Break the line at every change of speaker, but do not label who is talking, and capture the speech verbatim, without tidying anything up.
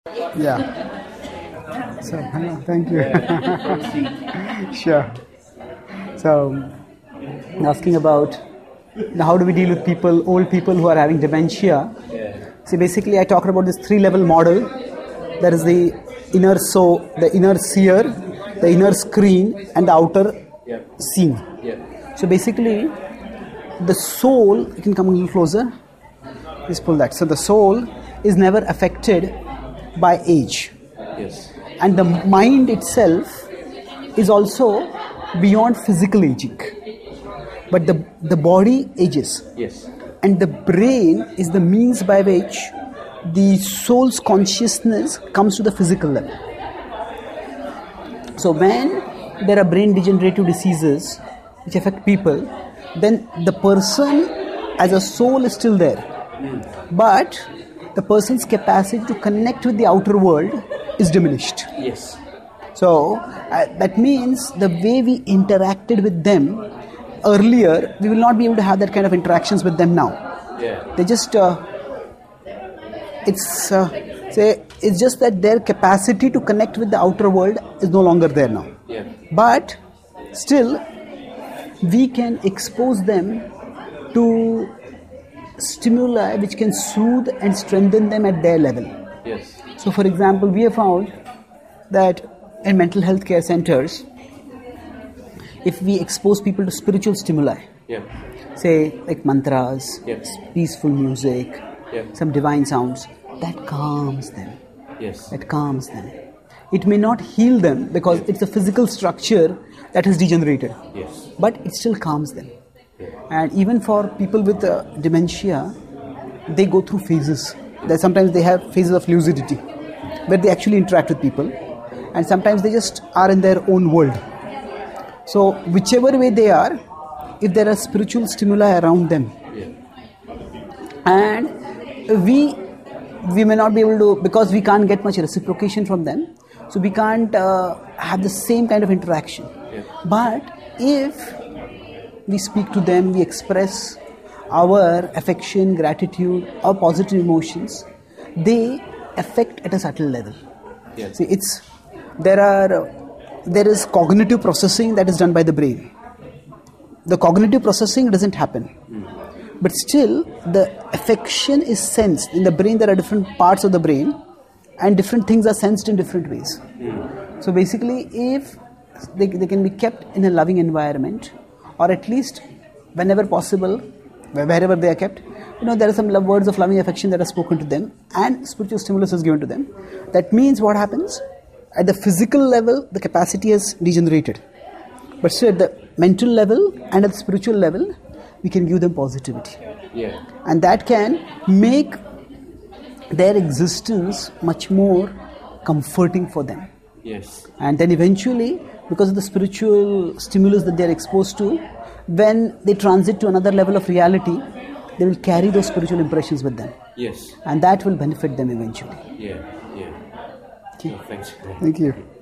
Yeah. So, hello, thank you. Sure. So, asking about now how do we deal with people, old people who are having dementia. See, basically I talked about this three-level model. There is the inner soul, the inner seer, the inner screen, and the outer scene. So basically, the soul, you can come a little closer, just pull that. So the soul is never affected by age.
Yes.
And the mind itself is also beyond physical aging. But the, the body ages.
Yes.
And the brain is the means by which the soul's consciousness comes to the physical level. So when there are brain degenerative diseases which affect people, then the person as a soul is still there. But the person's capacity to connect with the outer world is diminished.
Yes.
So uh, that means the way we interacted with them earlier, we will not be able to have that kind of interactions with them now.
Yeah.
They just, uh, it's, uh, say, it's just that their capacity to connect with the outer world is no longer there now.
Yeah.
But still, we can expose them to stimuli which can soothe and strengthen them at their level.
Yes.
So, for example, we have found that in mental health care centers, if we expose people to spiritual stimuli,
Yeah.
say like mantras,
Yeah.
peaceful music,
Yeah.
some divine sounds, that calms them.
Yes.
That calms them. It may not heal them because it's a physical structure that has degenerated,
Yes.
but it still calms them.
Yeah.
And even for people with uh, dementia, they go through phases. That sometimes they have phases of lucidity, where they actually interact with people, and sometimes they just are in their own world. So whichever way they are, if there are spiritual stimuli around them,
Yeah.
and we we may not be able to, because we can't get much reciprocation from them, so we can't uh, have the same kind of interaction.
Yeah.
But if we speak to them, we express our affection, gratitude, our positive emotions, they affect at a subtle level.
Yeah.
See, it's there are there is cognitive processing that is done by the brain. The cognitive processing doesn't happen, but still the affection is sensed in the brain. There are different parts of the brain, and different things are sensed in different ways. So basically, if they, they can be kept in a loving environment, or at least whenever possible, wherever they are kept, you know, there are some love words of loving affection that are spoken to them, and spiritual stimulus is given to them. That means what happens? At the physical level, the capacity has degenerated. But still at the mental level and at the spiritual level, we can give them positivity.
Yeah.
And that can make their existence much more comforting for them.
Yes.
And then eventually, because of the spiritual stimulus that they are exposed to, when they transit to another level of reality, they will carry those spiritual impressions with them.
Yes.
And that will benefit them eventually.
Yeah. Yeah.
Okay.
Oh, thanks.
Thank you.